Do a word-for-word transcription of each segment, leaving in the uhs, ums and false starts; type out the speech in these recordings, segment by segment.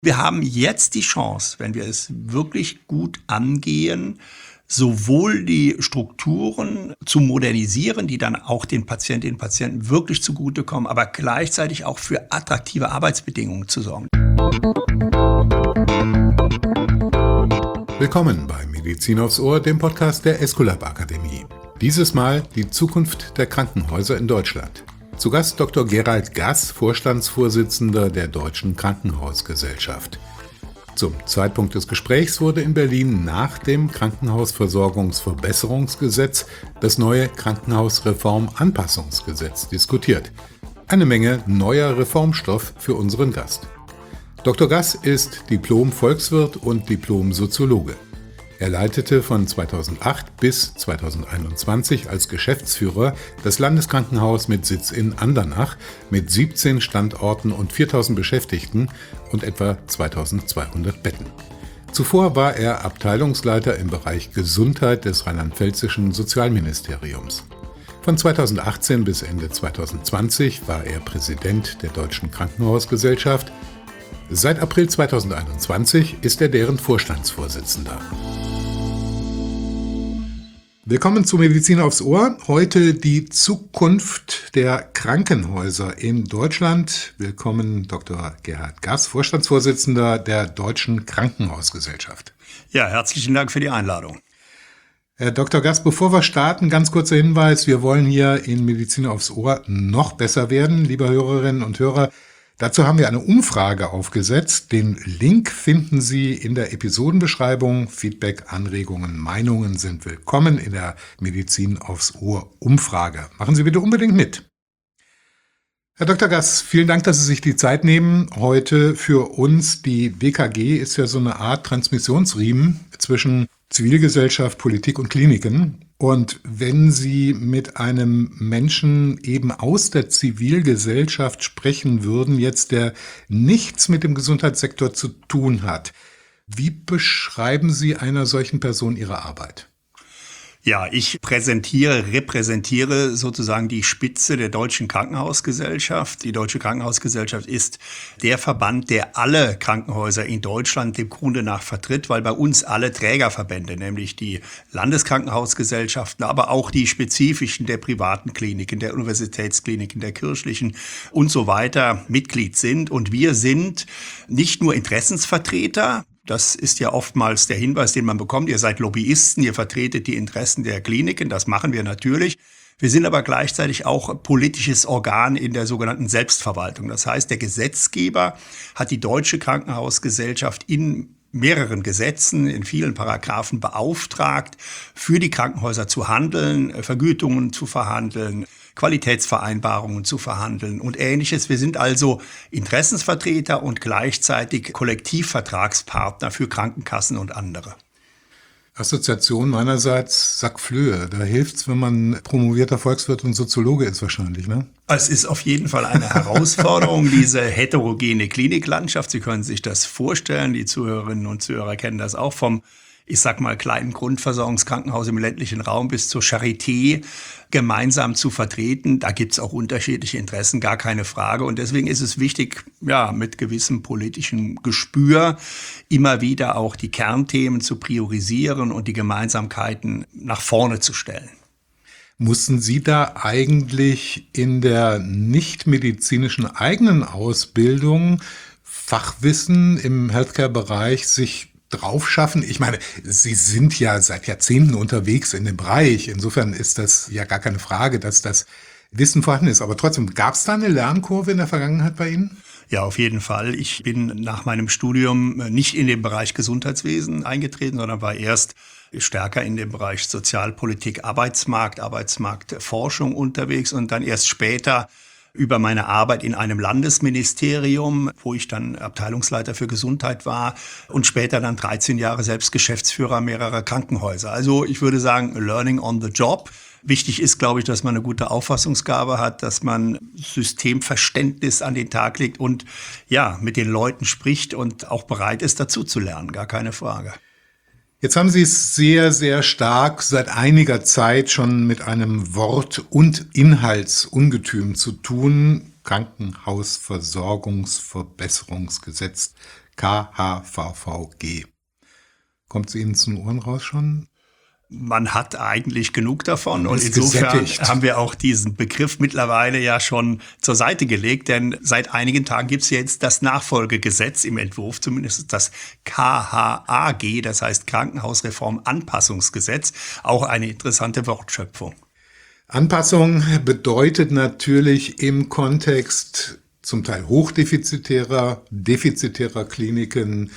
Wir haben jetzt die Chance, wenn wir es wirklich gut angehen, sowohl die Strukturen zu modernisieren, die dann auch den Patientinnen und Patienten wirklich zugutekommen, aber gleichzeitig auch für attraktive Arbeitsbedingungen zu sorgen. Willkommen bei Medizin aufs Ohr, dem Podcast der Esculap Akademie. Dieses Mal die Zukunft der Krankenhäuser in Deutschland. Zu Gast Doktor Gerald Gass, Vorstandsvorsitzender der Deutschen Krankenhausgesellschaft. Zum Zeitpunkt des Gesprächs wurde in Berlin nach dem Krankenhausversorgungsverbesserungsgesetz das neue Krankenhausreformanpassungsgesetz diskutiert. Eine Menge neuer Reformstoff für unseren Gast. Doktor Gass ist Diplom-Volkswirt und Diplom-Soziologe. Er leitete von zweitausendacht bis zweitausendeinundzwanzig als Geschäftsführer das Landeskrankenhaus mit Sitz in Andernach mit siebzehn Standorten und viertausend Beschäftigten und etwa zweitausendzweihundert Betten. Zuvor war er Abteilungsleiter im Bereich Gesundheit des rheinland-pfälzischen Sozialministeriums. Von zweitausendachtzehn bis Ende zweitausendzwanzig war er Präsident der Deutschen Krankenhausgesellschaft. Seit April zweitausendeinundzwanzig ist er deren Vorstandsvorsitzender. Willkommen zu Medizin aufs Ohr. Heute die Zukunft der Krankenhäuser in Deutschland. Willkommen Doktor Gerald Gass, Vorstandsvorsitzender der Deutschen Krankenhausgesellschaft. Ja, herzlichen Dank für die Einladung. Herr Doktor Gass, bevor wir starten, ganz kurzer Hinweis. Wir wollen hier in Medizin aufs Ohr noch besser werden, liebe Hörerinnen und Hörer. Dazu haben wir eine Umfrage aufgesetzt. Den Link finden Sie in der Episodenbeschreibung. Feedback, Anregungen, Meinungen sind willkommen in der Medizin aufs Ohr Umfrage. Machen Sie bitte unbedingt mit. Herr Doktor Gass, vielen Dank, dass Sie sich die Zeit nehmen. Heute für uns, die B K G ist ja so eine Art Transmissionsriemen zwischen Zivilgesellschaft, Politik und Kliniken. Und wenn Sie mit einem Menschen eben aus der Zivilgesellschaft sprechen würden, jetzt der nichts mit dem Gesundheitssektor zu tun hat, wie beschreiben Sie einer solchen Person Ihre Arbeit? Ja, ich präsentiere, repräsentiere sozusagen die Spitze der Deutschen Krankenhausgesellschaft. Die Deutsche Krankenhausgesellschaft ist der Verband, der alle Krankenhäuser in Deutschland dem Grunde nach vertritt, weil bei uns alle Trägerverbände, nämlich die Landeskrankenhausgesellschaften, aber auch die spezifischen der privaten Kliniken, der Universitätskliniken, der kirchlichen und so weiter Mitglied sind. Und wir sind nicht nur Interessensvertreter. Das ist ja oftmals der Hinweis, den man bekommt. Ihr seid Lobbyisten, ihr vertretet die Interessen der Kliniken. Das machen wir natürlich. Wir sind aber gleichzeitig auch politisches Organ in der sogenannten Selbstverwaltung. Das heißt, der Gesetzgeber hat die Deutsche Krankenhausgesellschaft in mehreren Gesetzen, in vielen Paragraphen beauftragt, für die Krankenhäuser zu handeln, Vergütungen zu verhandeln, Qualitätsvereinbarungen zu verhandeln und Ähnliches. Wir sind also Interessensvertreter und gleichzeitig Kollektivvertragspartner für Krankenkassen und andere. Assoziation meinerseits Sackflöhe. Da hilft's, wenn man promovierter Volkswirt und Soziologe ist wahrscheinlich, ne? Es ist auf jeden Fall eine Herausforderung, diese heterogene Kliniklandschaft. Sie können sich das vorstellen, die Zuhörerinnen und Zuhörer kennen das auch vom, ich sag mal, kleinen Grundversorgungskrankenhaus im ländlichen Raum bis zur Charité gemeinsam zu vertreten. Da gibt's auch unterschiedliche Interessen, gar keine Frage. Und deswegen ist es wichtig, ja, mit gewissem politischem Gespür immer wieder auch die Kernthemen zu priorisieren und die Gemeinsamkeiten nach vorne zu stellen. Mussten Sie da eigentlich in der nichtmedizinischen eigenen Ausbildung Fachwissen im Healthcare-Bereich sich drauf schaffen? Ich meine, Sie sind ja seit Jahrzehnten unterwegs in dem Bereich. Insofern ist das ja gar keine Frage, dass das Wissen vorhanden ist. Aber trotzdem, gab es da eine Lernkurve in der Vergangenheit bei Ihnen? Ja, auf jeden Fall. Ich bin nach meinem Studium nicht in den Bereich Gesundheitswesen eingetreten, sondern war erst stärker in dem Bereich Sozialpolitik, Arbeitsmarkt, Arbeitsmarktforschung unterwegs und dann erst später über meine Arbeit in einem Landesministerium, wo ich dann Abteilungsleiter für Gesundheit war und später dann dreizehn Jahre selbst Geschäftsführer mehrerer Krankenhäuser. Also ich würde sagen, learning on the job. Wichtig ist, glaube ich, dass man eine gute Auffassungsgabe hat, dass man Systemverständnis an den Tag legt und ja, mit den Leuten spricht und auch bereit ist, dazu zu lernen. Gar keine Frage. Jetzt haben Sie es sehr, sehr stark seit einiger Zeit schon mit einem Wort- und Inhaltsungetüm zu tun. Krankenhausversorgungsverbesserungsgesetz K H V V G. Kommt es Ihnen zu den Ohren raus schon? Man hat eigentlich genug davon und Ist insofern gesättigt. haben wir auch diesen Begriff mittlerweile ja schon zur Seite gelegt, denn seit einigen Tagen gibt es jetzt das Nachfolgegesetz im Entwurf, zumindest das K H A G, das heißt Krankenhausreform-Anpassungsgesetz, auch eine interessante Wortschöpfung. Anpassung bedeutet natürlich im Kontext zum Teil hochdefizitärer, defizitärer Kliniken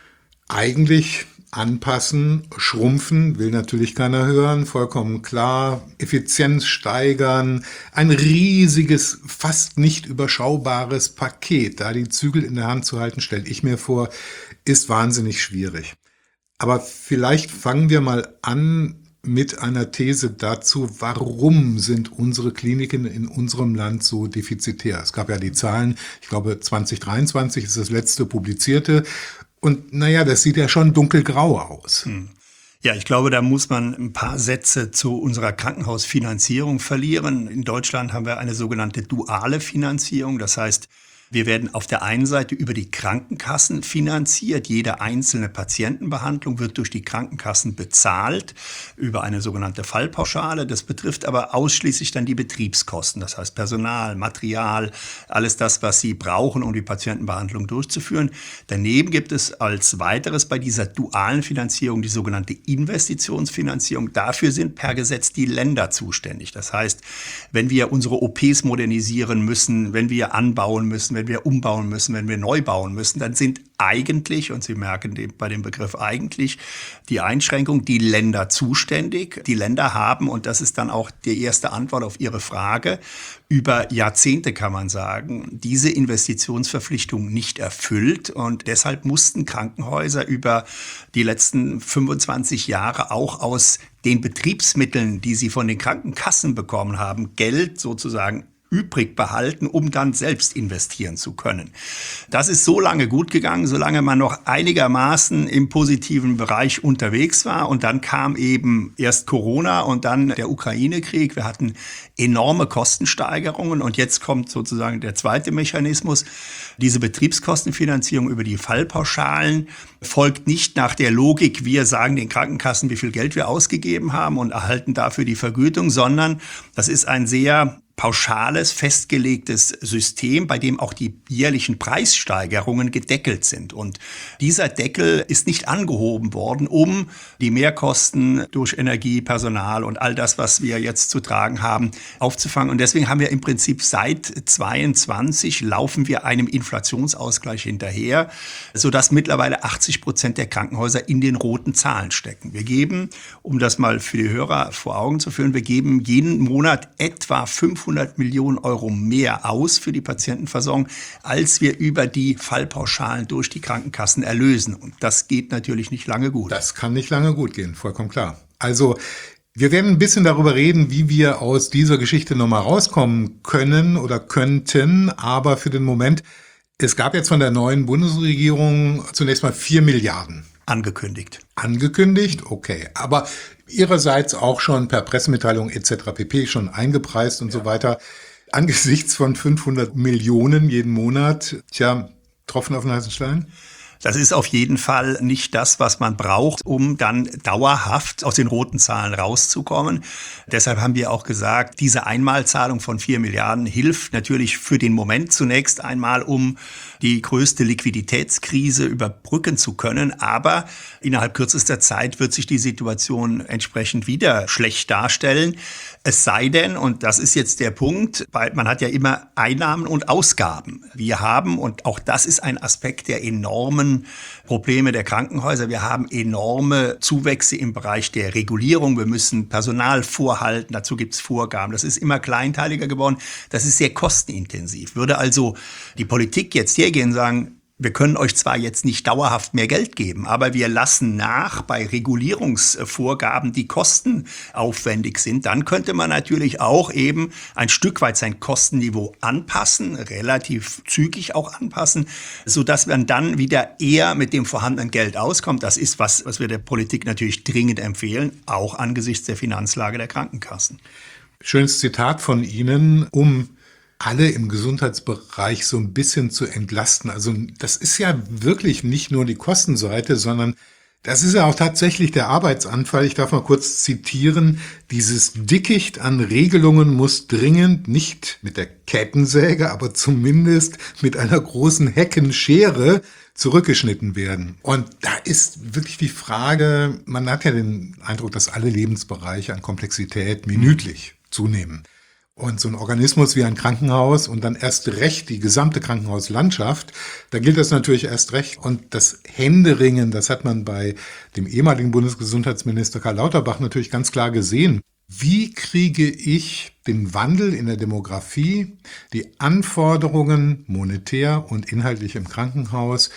eigentlich anpassen, schrumpfen, will natürlich keiner hören, vollkommen klar, Effizienz steigern, ein riesiges, fast nicht überschaubares Paket, da die Zügel in der Hand zu halten, stelle ich mir vor, ist wahnsinnig schwierig. Aber vielleicht fangen wir mal an mit einer These dazu, warum sind unsere Kliniken in unserem Land so defizitär? Es gab ja die Zahlen, ich glaube zwanzig dreiundzwanzig ist das letzte publizierte. Und naja, das sieht ja schon dunkelgrau aus. Hm. Ja, ich glaube, da muss man ein paar Sätze zu unserer Krankenhausfinanzierung verlieren. In Deutschland haben wir eine sogenannte duale Finanzierung. Das heißt, wir werden auf der einen Seite über die Krankenkassen finanziert. Jede einzelne Patientenbehandlung wird durch die Krankenkassen bezahlt über eine sogenannte Fallpauschale. Das betrifft aber ausschließlich dann die Betriebskosten. Das heißt Personal, Material, alles das, was Sie brauchen, um die Patientenbehandlung durchzuführen. Daneben gibt es als weiteres bei dieser dualen Finanzierung die sogenannte Investitionsfinanzierung. Dafür sind per Gesetz die Länder zuständig. Das heißt, wenn wir unsere O Ps modernisieren müssen, wenn wir anbauen müssen, wenn wir umbauen müssen, wenn wir neu bauen müssen, dann sind eigentlich, und Sie merken bei dem Begriff eigentlich, die Einschränkung, die Länder zuständig. Die Länder haben, und das ist dann auch die erste Antwort auf Ihre Frage, über Jahrzehnte kann man sagen, diese Investitionsverpflichtung nicht erfüllt. Und deshalb mussten Krankenhäuser über die letzten fünfundzwanzig Jahre auch aus den Betriebsmitteln, die sie von den Krankenkassen bekommen haben, Geld sozusagen übrig behalten, um dann selbst investieren zu können. Das ist so lange gut gegangen, solange man noch einigermaßen im positiven Bereich unterwegs war. Und dann kam eben erst Corona und dann der Ukraine-Krieg. Wir hatten enorme Kostensteigerungen und jetzt kommt sozusagen der zweite Mechanismus. Diese Betriebskostenfinanzierung über die Fallpauschalen folgt nicht nach der Logik, wir sagen den Krankenkassen, wie viel Geld wir ausgegeben haben und erhalten dafür die Vergütung, sondern das ist ein sehr pauschales, festgelegtes System, bei dem auch die jährlichen Preissteigerungen gedeckelt sind. Und dieser Deckel ist nicht angehoben worden, um die Mehrkosten durch Energie, Personal und all das, was wir jetzt zu tragen haben, aufzufangen. Und deswegen haben wir im Prinzip seit zweiundzwanzig laufen wir einem Inflationsausgleich hinterher, sodass mittlerweile achtzig Prozent der Krankenhäuser in den roten Zahlen stecken. Wir geben, um das mal für die Hörer vor Augen zu führen, wir geben jeden Monat etwa fünfhundert Millionen Euro mehr aus für die Patientenversorgung, als wir über die Fallpauschalen durch die Krankenkassen erlösen. Und das geht natürlich nicht lange gut. Das kann nicht lange gut gehen, vollkommen klar. Also wir werden ein bisschen darüber reden, wie wir aus dieser Geschichte nochmal rauskommen können oder könnten. Aber für den Moment, es gab jetzt von der neuen Bundesregierung zunächst mal vier Milliarden. Angekündigt. Angekündigt, okay. Aber ihrerseits auch schon per Pressemitteilung et cetera pp. Schon eingepreist und ja. so weiter. Angesichts von fünfhundert Millionen jeden Monat, tja, Tropfen auf den heißen Stein? Das ist auf jeden Fall nicht das, was man braucht, um dann dauerhaft aus den roten Zahlen rauszukommen. Deshalb haben wir auch gesagt, diese Einmalzahlung von vier Milliarden hilft natürlich für den Moment zunächst einmal, um die größte Liquiditätskrise überbrücken zu können. Aber innerhalb kürzester Zeit wird sich die Situation entsprechend wieder schlecht darstellen. Es sei denn, und das ist jetzt der Punkt, weil man hat ja immer Einnahmen und Ausgaben. Wir haben, und auch das ist ein Aspekt der enormen Probleme der Krankenhäuser, wir haben enorme Zuwächse im Bereich der Regulierung. Wir müssen Personal vorhalten, dazu gibt es Vorgaben. Das ist immer kleinteiliger geworden. Das ist sehr kostenintensiv. Würde also die Politik jetzt hergehen und sagen, wir können euch zwar jetzt nicht dauerhaft mehr Geld geben, aber wir lassen nach bei Regulierungsvorgaben, die kostenaufwendig sind. Dann könnte man natürlich auch eben ein Stück weit sein Kostenniveau anpassen, relativ zügig auch anpassen, sodass man dann wieder eher mit dem vorhandenen Geld auskommt. Das ist was, was wir der Politik natürlich dringend empfehlen, auch angesichts der Finanzlage der Krankenkassen. Schönes Zitat von Ihnen, um alle im Gesundheitsbereich so ein bisschen zu entlasten. Also das ist ja wirklich nicht nur die Kostenseite, sondern das ist ja auch tatsächlich der Arbeitsanfall. Ich darf mal kurz zitieren. Dieses Dickicht an Regelungen muss dringend nicht mit der Kettensäge, aber zumindest mit einer großen Heckenschere zurückgeschnitten werden. Und da ist wirklich die Frage, man hat ja den Eindruck, dass alle Lebensbereiche an Komplexität minütlich zunehmen. Und so ein Organismus wie ein Krankenhaus und dann erst recht die gesamte Krankenhauslandschaft, da gilt das natürlich erst recht. Und das Händeringen, das hat man bei dem ehemaligen Bundesgesundheitsminister Karl Lauterbach natürlich ganz klar gesehen. Wie kriege ich den Wandel in der Demografie, die Anforderungen monetär und inhaltlich im Krankenhaus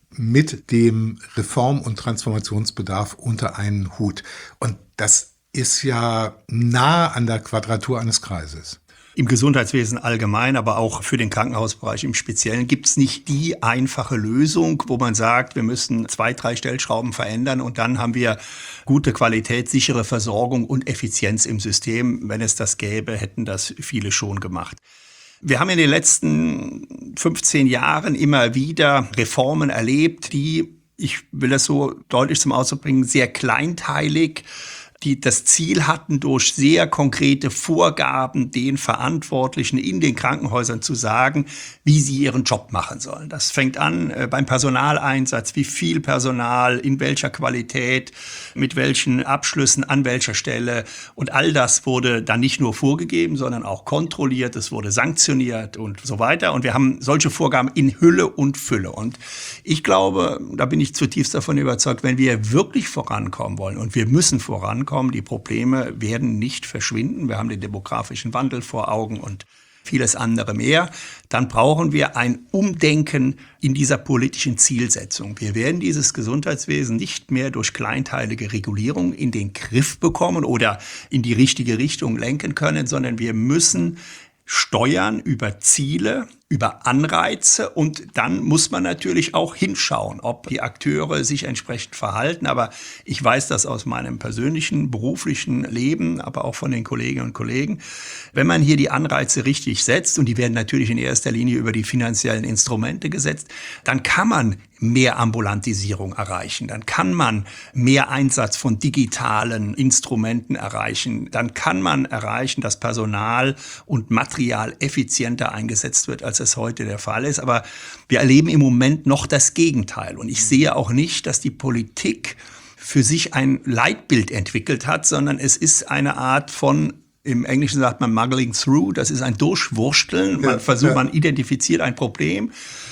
mit dem Reform- und Transformationsbedarf unter einen Hut? Und das ist ja nah an der Quadratur eines Kreises. Im Gesundheitswesen allgemein, aber auch für den Krankenhausbereich im Speziellen gibt es nicht die einfache Lösung, wo man sagt, wir müssen zwei, drei Stellschrauben verändern und dann haben wir gute Qualität, sichere Versorgung und Effizienz im System. Wenn es das gäbe, hätten das viele schon gemacht. Wir haben in den letzten fünfzehn Jahren immer wieder Reformen erlebt, die, ich will das so deutlich zum Ausdruck bringen, sehr kleinteilig, die das Ziel hatten, durch sehr konkrete Vorgaben den Verantwortlichen in den Krankenhäusern zu sagen, wie sie ihren Job machen sollen. Das fängt an äh, beim Personaleinsatz, wie viel Personal, in welcher Qualität, mit welchen Abschlüssen, an welcher Stelle. Und all das wurde dann nicht nur vorgegeben, sondern auch kontrolliert, es wurde sanktioniert und so weiter. Und wir haben solche Vorgaben in Hülle und Fülle. Und ich glaube, da bin ich zutiefst davon überzeugt, wenn wir wirklich vorankommen wollen, und wir müssen vorankommen, die Probleme werden nicht verschwinden. Wir haben den demografischen Wandel vor Augen und vieles andere mehr. Dann brauchen wir ein Umdenken in dieser politischen Zielsetzung. Wir werden dieses Gesundheitswesen nicht mehr durch kleinteilige Regulierung in den Griff bekommen oder in die richtige Richtung lenken können, sondern wir müssen steuern über Ziele, über Anreize, und dann muss man natürlich auch hinschauen, ob die Akteure sich entsprechend verhalten. Aber ich weiß das aus meinem persönlichen, beruflichen Leben, aber auch von den Kolleginnen und Kollegen. Wenn man hier die Anreize richtig setzt, und die werden natürlich in erster Linie über die finanziellen Instrumente gesetzt, dann kann man mehr Ambulantisierung erreichen, dann kann man mehr Einsatz von digitalen Instrumenten erreichen, dann kann man erreichen, dass Personal und Material effizienter eingesetzt wird, als es heute der Fall ist. Aber wir erleben im Moment noch das Gegenteil. Und ich sehe auch nicht, dass die Politik für sich ein Leitbild entwickelt hat, sondern es ist eine Art von, im Englischen sagt man muddling through, das ist ein Durchwursteln. Man ja, versucht, ja. man identifiziert ein Problem.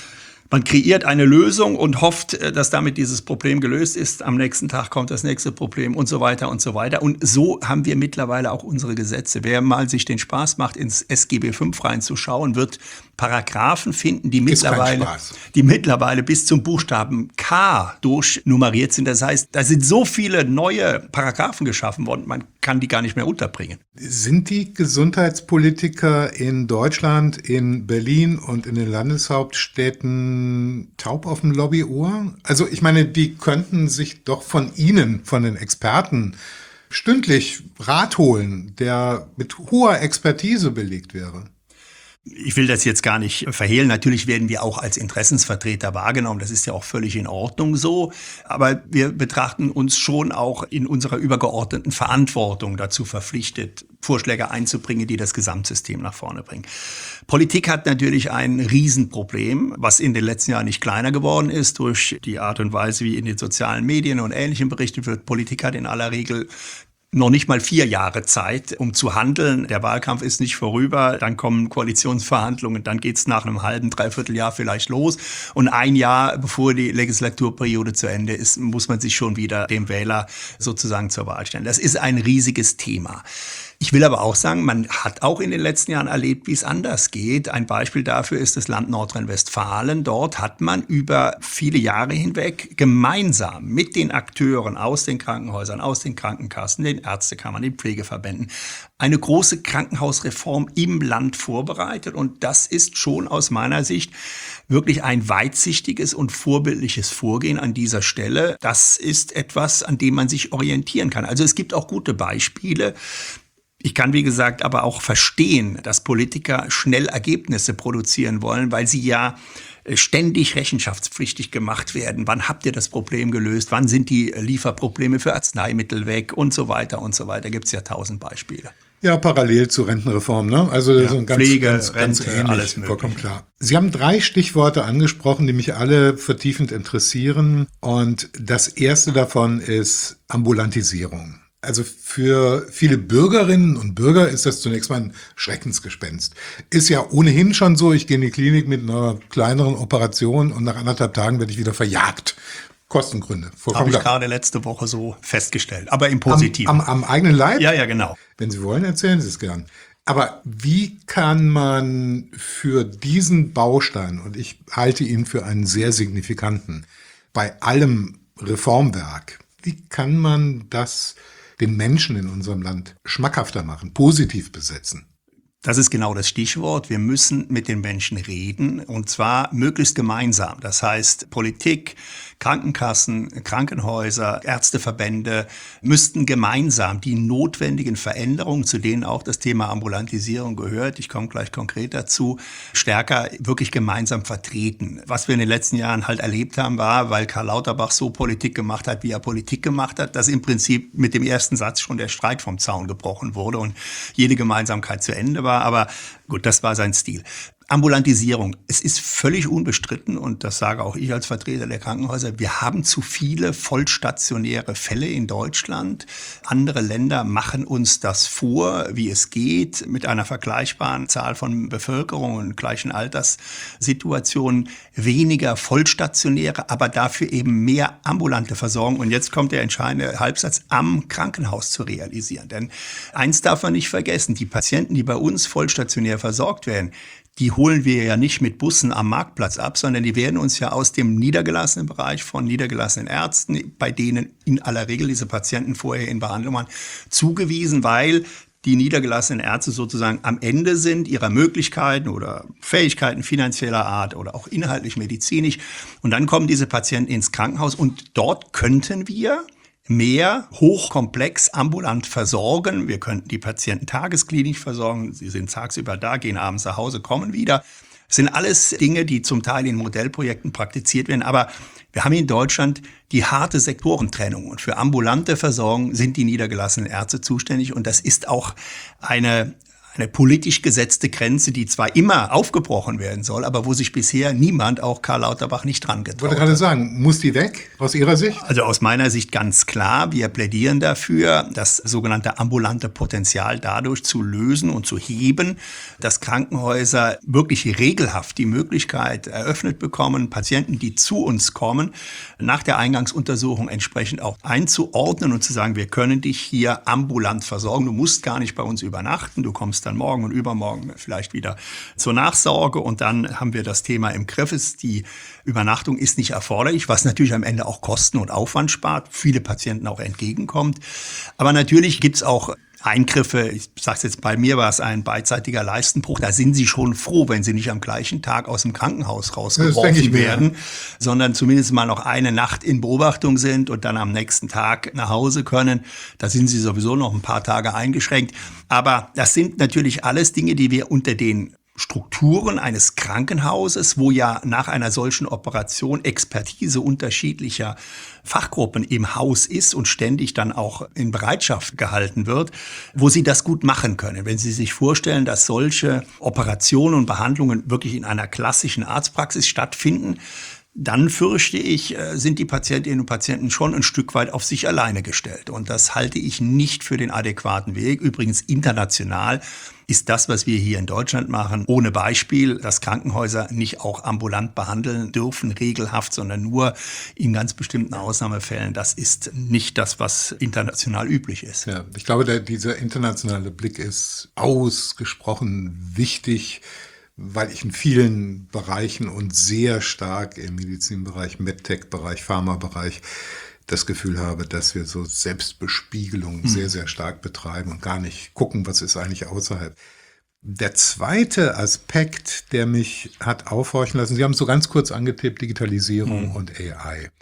Man kreiert eine Lösung und hofft, dass damit dieses Problem gelöst ist. Am nächsten Tag kommt das nächste Problem und so weiter und so weiter. Und so haben wir mittlerweile auch unsere Gesetze. Wer mal sich den Spaß macht, ins S G B fünf reinzuschauen, wird Paragraphen finden, die mittlerweile, die mittlerweile bis zum Buchstaben K durchnummeriert sind. Das heißt, da sind so viele neue Paragraphen geschaffen worden, man kann die gar nicht mehr unterbringen. Sind die Gesundheitspolitiker in Deutschland, in Berlin und in den Landeshauptstädten taub auf dem Lobbyohr? Also ich meine, die könnten sich doch von Ihnen, von den Experten, stündlich Rat holen, der mit hoher Expertise belegt wäre. Ich will das jetzt gar nicht verhehlen. Natürlich werden wir auch als Interessensvertreter wahrgenommen. Das ist ja auch völlig in Ordnung so. Aber wir betrachten uns schon auch in unserer übergeordneten Verantwortung dazu verpflichtet, Vorschläge einzubringen, die das Gesamtsystem nach vorne bringen. Politik hat natürlich ein Riesenproblem, was in den letzten Jahren nicht kleiner geworden ist durch die Art und Weise, wie in den sozialen Medien und Ähnlichem berichtet wird. Politik hat in aller Regel noch nicht mal vier Jahre Zeit, um zu handeln. Der Wahlkampf ist nicht vorüber, dann kommen Koalitionsverhandlungen, dann geht's nach einem halben, dreiviertel Jahr vielleicht los. Und ein Jahr, bevor die Legislaturperiode zu Ende ist, muss man sich schon wieder dem Wähler sozusagen zur Wahl stellen. Das ist ein riesiges Thema. Ich will aber auch sagen, man hat auch in den letzten Jahren erlebt, wie es anders geht. Ein Beispiel dafür ist das Land Nordrhein-Westfalen. Dort hat man über viele Jahre hinweg gemeinsam mit den Akteuren aus den Krankenhäusern, aus den Krankenkassen, den Ärztekammern, den Pflegverbänden eine große Krankenhausreform im Land vorbereitet. Und das ist schon aus meiner Sicht wirklich ein weitsichtiges und vorbildliches Vorgehen an dieser Stelle. Das ist etwas, an dem man sich orientieren kann. Also es gibt auch gute Beispiele. Ich kann, wie gesagt, aber auch verstehen, dass Politiker schnell Ergebnisse produzieren wollen, weil sie ja ständig rechenschaftspflichtig gemacht werden. Wann habt ihr das Problem gelöst? Wann sind die Lieferprobleme für Arzneimittel weg? Und so weiter und so weiter. Gibt es ja tausend Beispiele. Ja, parallel zur Rentenreform, ne? Also ja, so ein ganz, Pflege, ganz, ganz Rente, ähnlich, alles mögliche. Vollkommen klar. Sie haben drei Stichworte angesprochen, die mich alle vertiefend interessieren. Und das erste davon ist Ambulantisierung. Also für viele Bürgerinnen und Bürger ist das zunächst mal ein Schreckensgespenst. Ist ja ohnehin schon so, ich gehe in die Klinik mit einer kleineren Operation und nach anderthalb Tagen werde ich wieder verjagt. Kostengründe. Habe ich gerade letzte Woche so festgestellt, aber im Positiven. Am, am, am eigenen Leib? Ja, ja, genau. Wenn Sie wollen, erzählen Sie es gern. Aber wie kann man für diesen Baustein, und ich halte ihn für einen sehr signifikanten, bei allem Reformwerk, wie kann man das den Menschen in unserem Land schmackhafter machen, positiv besetzen? Das ist genau das Stichwort. Wir müssen mit den Menschen reden, und zwar möglichst gemeinsam. Das heißt, Politik, Krankenkassen, Krankenhäuser, Ärzteverbände müssten gemeinsam die notwendigen Veränderungen, zu denen auch das Thema Ambulantisierung gehört, ich komme gleich konkret dazu, stärker wirklich gemeinsam vertreten. Was wir in den letzten Jahren halt erlebt haben, war, weil Karl Lauterbach so Politik gemacht hat, wie er Politik gemacht hat, dass im Prinzip mit dem ersten Satz schon der Streit vom Zaun gebrochen wurde und jede Gemeinsamkeit zu Ende war. Aber gut, das war sein Stil. Ambulantisierung. Es ist völlig unbestritten, und das sage auch ich als Vertreter der Krankenhäuser, wir haben zu viele vollstationäre Fälle in Deutschland. Andere Länder machen uns das vor, wie es geht, mit einer vergleichbaren Zahl von Bevölkerung und gleichen Alterssituationen. Weniger vollstationäre, aber dafür eben mehr ambulante Versorgung. Und jetzt kommt der entscheidende Halbsatz, am Krankenhaus zu realisieren. Denn eins darf man nicht vergessen, die Patienten, die bei uns vollstationär versorgt werden, die holen wir ja nicht mit Bussen am Marktplatz ab, sondern die werden uns ja aus dem niedergelassenen Bereich von niedergelassenen Ärzten, bei denen in aller Regel diese Patienten vorher in Behandlung waren, zugewiesen, weil die niedergelassenen Ärzte sozusagen am Ende sind ihrer Möglichkeiten oder Fähigkeiten finanzieller Art oder auch inhaltlich medizinisch. Und dann kommen diese Patienten ins Krankenhaus, und dort könnten wir mehr hochkomplex ambulant versorgen. Wir könnten die Patienten tagesklinisch versorgen. Sie sind tagsüber da, gehen abends nach Hause, kommen wieder. Das sind alles Dinge, die zum Teil in Modellprojekten praktiziert werden. Aber wir haben in Deutschland die harte Sektorentrennung. Und für ambulante Versorgung sind die niedergelassenen Ärzte zuständig. Und das ist auch eine Eine politisch gesetzte Grenze, die zwar immer aufgebrochen werden soll, aber wo sich bisher niemand, auch Karl Lauterbach, nicht dran getraut hat. Ich wollte gerade sagen, muss die weg aus Ihrer Sicht? Also aus meiner Sicht ganz klar. Wir plädieren dafür, das sogenannte ambulante Potenzial dadurch zu lösen und zu heben, dass Krankenhäuser wirklich regelhaft die Möglichkeit eröffnet bekommen, Patienten, die zu uns kommen, nach der Eingangsuntersuchung entsprechend auch einzuordnen und zu sagen, wir können dich hier ambulant versorgen. Du musst gar nicht bei uns übernachten, du kommst dann morgen und übermorgen vielleicht wieder zur Nachsorge, und dann haben wir das Thema im Griff. Die Übernachtung ist nicht erforderlich, was natürlich am Ende auch Kosten und Aufwand spart, viele Patienten auch entgegenkommt. Aber natürlich gibt es auch Eingriffe, ich sage es jetzt, bei mir war es ein beidseitiger Leistenbruch, da sind Sie schon froh, wenn Sie nicht am gleichen Tag aus dem Krankenhaus rausgeworfen werden, sondern zumindest mal noch eine Nacht in Beobachtung sind und dann am nächsten Tag nach Hause können. Da sind Sie sowieso noch ein paar Tage eingeschränkt. Aber das sind natürlich alles Dinge, die wir unter den Strukturen eines Krankenhauses, wo ja nach einer solchen Operation Expertise unterschiedlicher Fachgruppen im Haus ist und ständig dann auch in Bereitschaft gehalten wird, wo Sie das gut machen können. Wenn Sie sich vorstellen, dass solche Operationen und Behandlungen wirklich in einer klassischen Arztpraxis stattfinden, dann fürchte ich, sind die Patientinnen und Patienten schon ein Stück weit auf sich alleine gestellt. Und das halte ich nicht für den adäquaten Weg. Übrigens international ist das, was wir hier in Deutschland machen, ohne Beispiel, dass Krankenhäuser nicht auch ambulant behandeln dürfen, regelhaft, sondern nur in ganz bestimmten Ausnahmefällen. Das ist nicht das, was international üblich ist. Ja, ich glaube, der, dieser internationale Blick ist ausgesprochen wichtig, weil ich in vielen Bereichen und sehr stark im Medizinbereich, MedTech-Bereich, Pharmabereich das Gefühl habe, dass wir so Selbstbespiegelung hm. sehr, sehr stark betreiben und gar nicht gucken, was ist eigentlich außerhalb. Der zweite Aspekt, der mich hat aufhorchen lassen, Sie haben es so ganz kurz angetippt, Digitalisierung hm. und A I.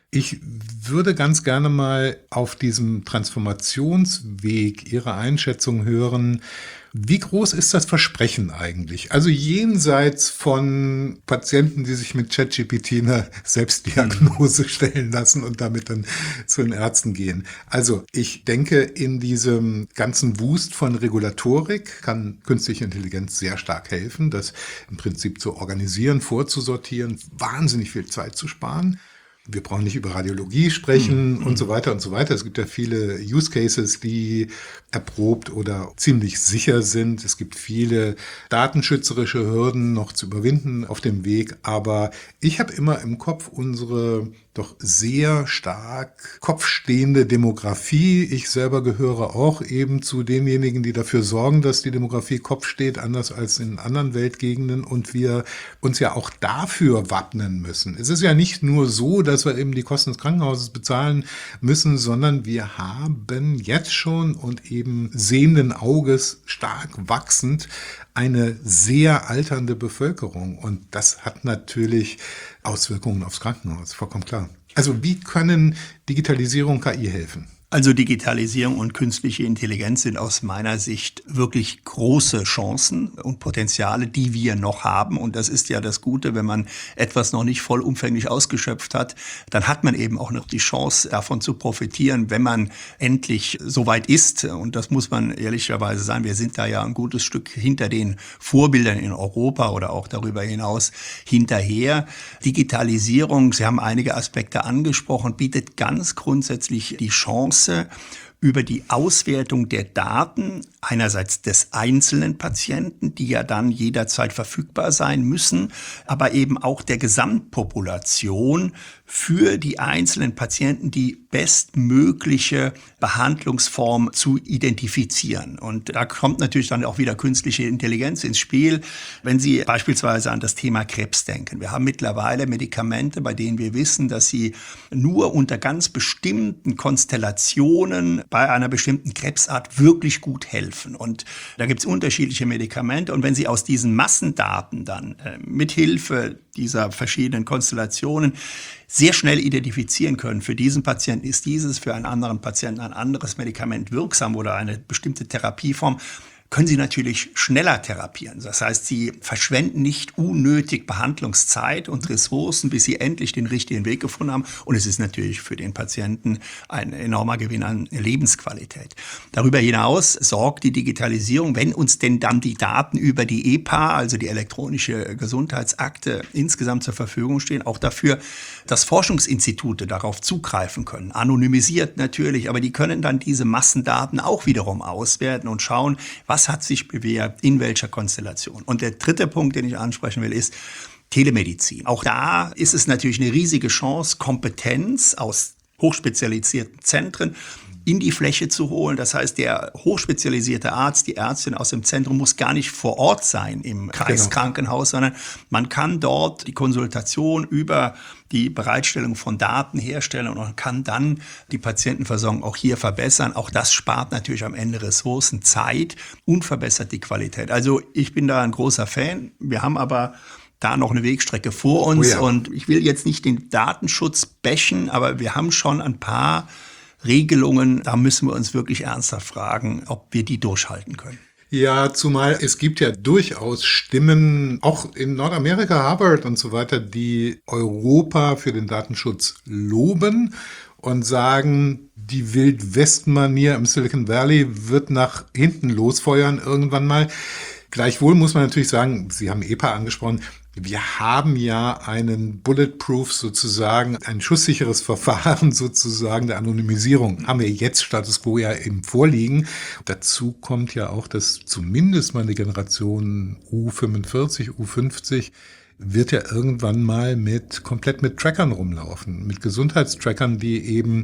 Ich würde ganz gerne mal auf diesem Transformationsweg Ihre Einschätzung hören. Wie groß ist das Versprechen eigentlich? Also jenseits von Patienten, die sich mit ChatGPT eine Selbstdiagnose stellen lassen und damit dann zu den Ärzten gehen. Also ich denke, in diesem ganzen Wust von Regulatorik kann künstliche Intelligenz sehr stark helfen, das im Prinzip zu organisieren, vorzusortieren, wahnsinnig viel Zeit zu sparen. Wir brauchen nicht über Radiologie sprechen mhm. und so weiter und so weiter. Es gibt ja viele Use Cases, die erprobt oder ziemlich sicher sind. Es gibt viele datenschützerische Hürden noch zu überwinden auf dem Weg. Aber ich habe immer im Kopf unsere doch sehr stark kopfstehende Demografie. Ich selber gehöre auch eben zu denjenigen, die dafür sorgen, dass die Demografie Kopf steht, anders als in anderen Weltgegenden. Und wir uns ja auch dafür wappnen müssen. Es ist ja nicht nur so, dass wir eben die Kosten des Krankenhauses bezahlen müssen, sondern wir haben jetzt schon und eben sehenden Auges stark wachsend eine sehr alternde Bevölkerung. Und das hat natürlich Auswirkungen aufs Krankenhaus, vollkommen klar. Also wie können Digitalisierung und K I helfen? Also Digitalisierung und künstliche Intelligenz sind aus meiner Sicht wirklich große Chancen und Potenziale, die wir noch haben. Und das ist ja das Gute, wenn man etwas noch nicht vollumfänglich ausgeschöpft hat, dann hat man eben auch noch die Chance, davon zu profitieren, wenn man endlich so weit ist. Und das muss man ehrlicherweise sagen. Wir sind da ja ein gutes Stück hinter den Vorbildern in Europa oder auch darüber hinaus hinterher. Digitalisierung, Sie haben einige Aspekte angesprochen, bietet ganz grundsätzlich die Chance, über die Auswertung der Daten einerseits des einzelnen Patienten, die ja dann jederzeit verfügbar sein müssen, aber eben auch der Gesamtpopulation für die einzelnen Patienten die bestmögliche Behandlungsform zu identifizieren. Und da kommt natürlich dann auch wieder künstliche Intelligenz ins Spiel, wenn Sie beispielsweise an das Thema Krebs denken. Wir haben mittlerweile Medikamente, bei denen wir wissen, dass sie nur unter ganz bestimmten Konstellationen bei einer bestimmten Krebsart wirklich gut helfen. Und da gibt es unterschiedliche Medikamente. Und wenn Sie aus diesen Massendaten dann äh, mithilfe dieser verschiedenen Konstellationen sehr schnell identifizieren können, für diesen Patienten ist dieses, für einen anderen Patienten ein anderes Medikament wirksam oder eine bestimmte Therapieform, können Sie natürlich schneller therapieren. Das heißt, Sie verschwenden nicht unnötig Behandlungszeit und Ressourcen, bis Sie endlich den richtigen Weg gefunden haben. Und es ist natürlich für den Patienten ein enormer Gewinn an Lebensqualität. Darüber hinaus sorgt die Digitalisierung, wenn uns denn dann die Daten über die E P A, also die elektronische Gesundheitsakte, insgesamt zur Verfügung stehen, auch dafür, dass Forschungsinstitute darauf zugreifen können. Anonymisiert natürlich, aber die können dann diese Massendaten auch wiederum auswerten und schauen, was Was hat sich bewährt, in welcher Konstellation? Und der dritte Punkt, den ich ansprechen will, ist Telemedizin. Auch da ist es natürlich eine riesige Chance, Kompetenz aus hochspezialisierten Zentren in die Fläche zu holen. Das heißt, der hochspezialisierte Arzt, die Ärztin aus dem Zentrum muss gar nicht vor Ort sein im Kreiskrankenhaus, genau. sondern man kann dort die Konsultation über die Bereitstellung von Daten herstellen und man kann dann die Patientenversorgung auch hier verbessern. Auch das spart natürlich am Ende Ressourcen, Zeit und verbessert die Qualität. Also ich bin da ein großer Fan. Wir haben aber da noch eine Wegstrecke vor uns. Oh ja. Und ich will jetzt nicht den Datenschutz bashen, aber wir haben schon ein paar Regelungen, da müssen wir uns wirklich ernsthaft fragen, ob wir die durchhalten können. Ja, zumal es gibt ja durchaus Stimmen, auch in Nordamerika, Harvard und so weiter, die Europa für den Datenschutz loben und sagen, die Wildwest-Manier im Silicon Valley wird nach hinten losfeuern irgendwann mal. Gleichwohl muss man natürlich sagen, Sie haben E P A angesprochen, wir haben ja einen Bulletproof sozusagen, ein schusssicheres Verfahren sozusagen der Anonymisierung. Haben wir jetzt Status Quo ja im Vorliegen. Dazu kommt ja auch, dass zumindest mal die Generation U fünfundvierzig, U fünfzig wird ja irgendwann mal mit komplett mit Trackern rumlaufen, mit Gesundheitstrackern, die eben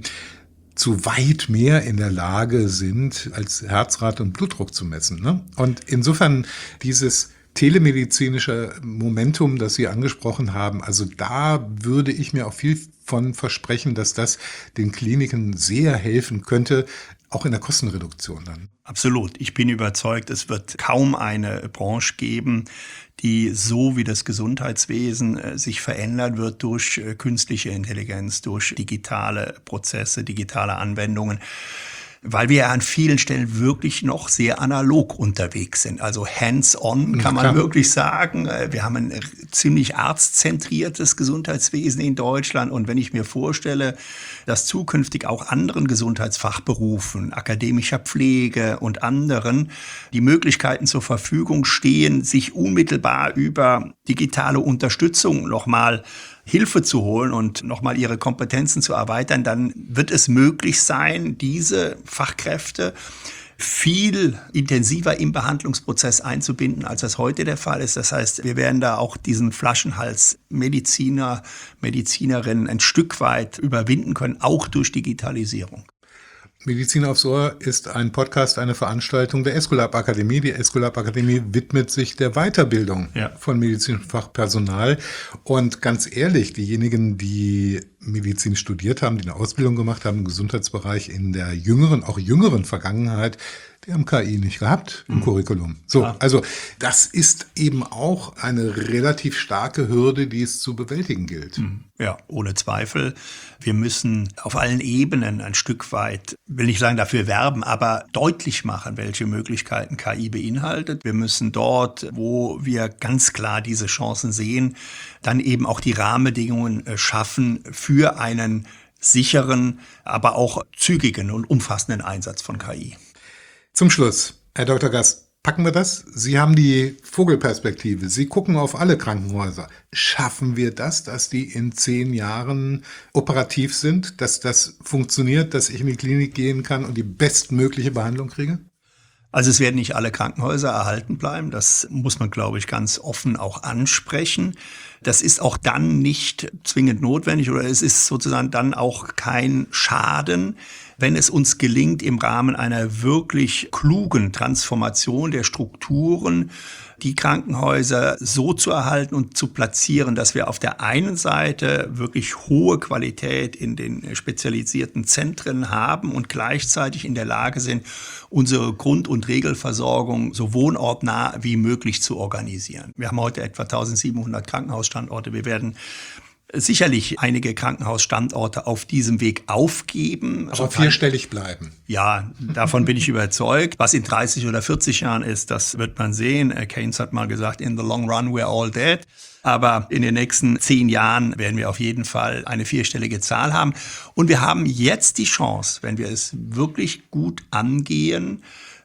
zu weit mehr in der Lage sind, als Herzrate und Blutdruck zu messen. Ne? Und insofern dieses telemedizinische Momentum, das Sie angesprochen haben, also da würde ich mir auch viel von versprechen, dass das den Kliniken sehr helfen könnte, Auch in der Kostenreduktion dann. Absolut. Ich bin überzeugt, es wird kaum eine Branche geben, die so wie das Gesundheitswesen äh, sich verändern wird durch äh, künstliche Intelligenz, durch digitale Prozesse, digitale Anwendungen. Weil wir ja an vielen Stellen wirklich noch sehr analog unterwegs sind. Also hands-on kann man Klar. wirklich sagen. Wir haben ein ziemlich arztzentriertes Gesundheitswesen in Deutschland. Und wenn ich mir vorstelle, dass zukünftig auch anderen Gesundheitsfachberufen, akademischer Pflege und anderen die Möglichkeiten zur Verfügung stehen, sich unmittelbar über digitale Unterstützung nochmal Hilfe zu holen und nochmal ihre Kompetenzen zu erweitern, dann wird es möglich sein, diese Fachkräfte viel intensiver im Behandlungsprozess einzubinden, als das heute der Fall ist. Das heißt, wir werden da auch diesen Flaschenhals Mediziner, Medizinerinnen ein Stück weit überwinden können, auch durch Digitalisierung. Medizin aufs Ohr ist ein Podcast, eine Veranstaltung der Escolab Akademie. Die Escolab Akademie widmet sich der Weiterbildung ja. von medizinischem Fachpersonal. Und ganz ehrlich, diejenigen, die Medizin studiert haben, die eine Ausbildung gemacht haben im Gesundheitsbereich in der jüngeren, auch jüngeren Vergangenheit, die haben K I nicht gehabt im mhm. Curriculum. So, ja. Also das ist eben auch eine relativ starke Hürde, die es zu bewältigen gilt. Ja, ohne Zweifel. Wir müssen auf allen Ebenen ein Stück weit, will nicht sagen dafür werben, aber deutlich machen, welche Möglichkeiten K I beinhaltet. Wir müssen dort, wo wir ganz klar diese Chancen sehen, dann eben auch die Rahmenbedingungen schaffen für einen sicheren, aber auch zügigen und umfassenden Einsatz von K I. Zum Schluss, Herr Doktor Gass, packen wir das? Sie haben die Vogelperspektive. Sie gucken auf alle Krankenhäuser. Schaffen wir das, dass die in zehn Jahren operativ sind, dass das funktioniert, dass ich in die Klinik gehen kann und die bestmögliche Behandlung kriege? Also es werden nicht alle Krankenhäuser erhalten bleiben. Das muss man, glaube ich, ganz offen auch ansprechen. Das ist auch dann nicht zwingend notwendig oder es ist sozusagen dann auch kein Schaden, wenn es uns gelingt, im Rahmen einer wirklich klugen Transformation der Strukturen die Krankenhäuser so zu erhalten und zu platzieren, dass wir auf der einen Seite wirklich hohe Qualität in den spezialisierten Zentren haben und gleichzeitig in der Lage sind, unsere Grund- und Regelversorgung so wohnortnah wie möglich zu organisieren. Wir haben heute etwa eintausendsiebenhundert Krankenhausstandorte. Wir werden sicherlich einige Krankenhausstandorte auf diesem Weg aufgeben. Aber vierstellig bleiben. Ja, davon bin ich überzeugt. Was in dreißig oder vierzig Jahren ist, das wird man sehen. Keynes hat mal gesagt, in the long run we're all dead. Aber in den nächsten zehn Jahren werden wir auf jeden Fall eine vierstellige Zahl haben. Und wir haben jetzt die Chance, wenn wir es wirklich gut angehen,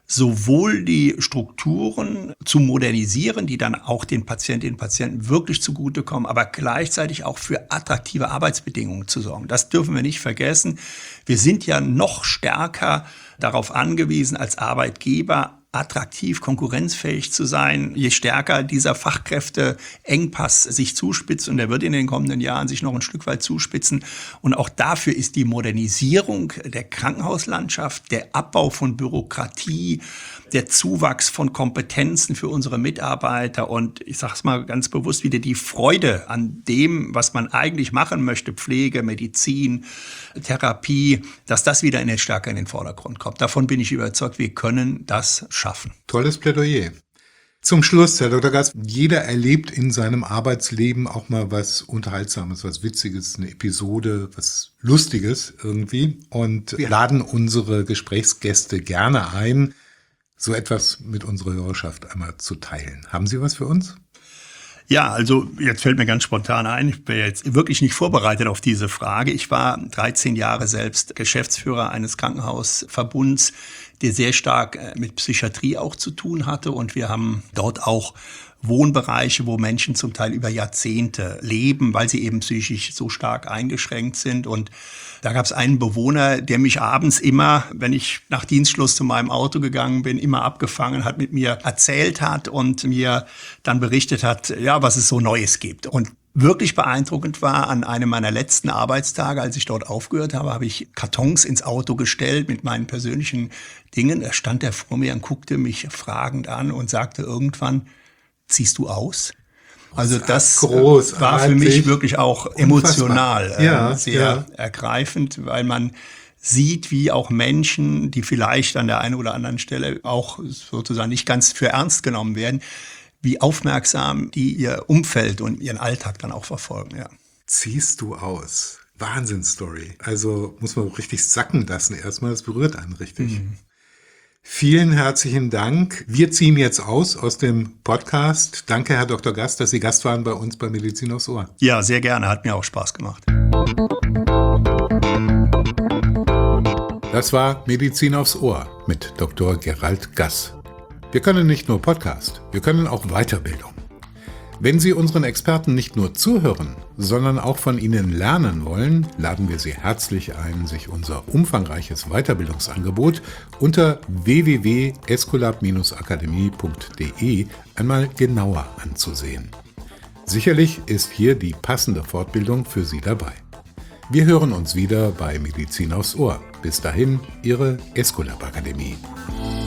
sowohl die Strukturen zu modernisieren, die dann auch den Patientinnen und Patienten wirklich zugutekommen, aber gleichzeitig auch für attraktive Arbeitsbedingungen zu sorgen. Das dürfen wir nicht vergessen. Wir sind ja noch stärker darauf angewiesen, als Arbeitgeber attraktiv, konkurrenzfähig zu sein, je stärker dieser Fachkräfteengpass sich zuspitzt, und der wird in den kommenden Jahren sich noch ein Stück weit zuspitzen. Und auch dafür ist die Modernisierung der Krankenhauslandschaft, der Abbau von Bürokratie, der Zuwachs von Kompetenzen für unsere Mitarbeiter und ich sage es mal ganz bewusst wieder, die Freude an dem, was man eigentlich machen möchte, Pflege, Medizin, Therapie, dass das wieder in den stärker in den Vordergrund kommt. Davon bin ich überzeugt, wir können das schaffen. Tolles Plädoyer. Zum Schluss, Herr Doktor Gass, jeder erlebt in seinem Arbeitsleben auch mal was Unterhaltsames, was Witziges, eine Episode, was Lustiges irgendwie. Und wir laden unsere Gesprächsgäste gerne ein, so etwas mit unserer Hörerschaft einmal zu teilen. Haben Sie was für uns? Ja, also jetzt fällt mir ganz spontan ein, ich bin jetzt wirklich nicht vorbereitet auf diese Frage. Ich war dreizehn Jahre selbst Geschäftsführer eines Krankenhausverbunds, der sehr stark mit Psychiatrie auch zu tun hatte. Und wir haben dort auch Wohnbereiche, wo Menschen zum Teil über Jahrzehnte leben, weil sie eben psychisch so stark eingeschränkt sind. Und da gab es einen Bewohner, der mich abends immer, wenn ich nach Dienstschluss zu meinem Auto gegangen bin, immer abgefangen hat, mit mir erzählt hat und mir dann berichtet hat, ja, was es so Neues gibt. Und wirklich beeindruckend war, an einem meiner letzten Arbeitstage, als ich dort aufgehört habe, habe ich Kartons ins Auto gestellt mit meinen persönlichen Dingen. Da stand er vor mir und guckte mich fragend an und sagte irgendwann, ziehst du aus? Also das Großartig. War für mich wirklich auch emotional ja, äh, sehr ja. ergreifend, weil man sieht, wie auch Menschen, die vielleicht an der einen oder anderen Stelle auch sozusagen nicht ganz für ernst genommen werden, wie aufmerksam die ihr Umfeld und ihren Alltag dann auch verfolgen. Ja. Ziehst du aus. Wahnsinnsstory. Also muss man richtig sacken lassen erstmal. Das berührt einen richtig. Mhm. Vielen herzlichen Dank. Wir ziehen jetzt aus aus dem Podcast. Danke, Herr Doktor Gast, dass Sie Gast waren bei uns bei Medizin aufs Ohr. Ja, sehr gerne. Hat mir auch Spaß gemacht. Das war Medizin aufs Ohr mit Doktor Gerald Gass. Wir können nicht nur Podcast, wir können auch Weiterbildung. Wenn Sie unseren Experten nicht nur zuhören, sondern auch von ihnen lernen wollen, laden wir Sie herzlich ein, sich unser umfangreiches Weiterbildungsangebot unter w w w punkt escolab Bindestrich akademie punkt de einmal genauer anzusehen. Sicherlich ist hier die passende Fortbildung für Sie dabei. Wir hören uns wieder bei Medizin aufs Ohr. Bis dahin, Ihre Escolab Akademie.